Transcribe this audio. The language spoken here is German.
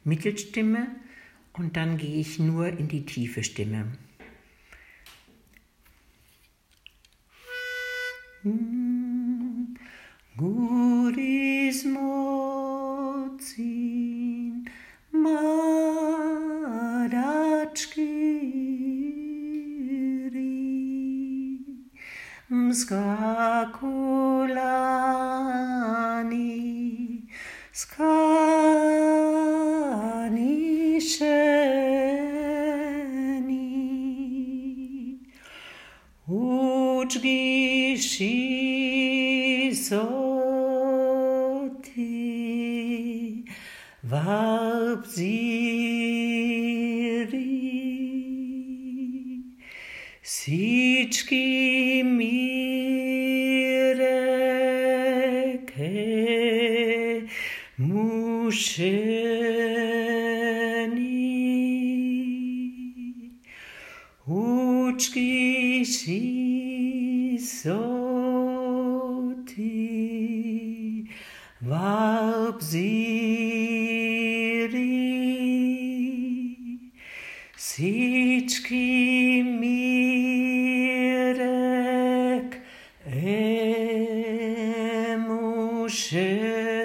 Mittelstimme und dann gehe ich nur in die tiefe Stimme. Guris mocin madačkiri skakulani skani šeni učgi soti vapziri sički mireke mušeni učki soti vapziri sički mirek mušeni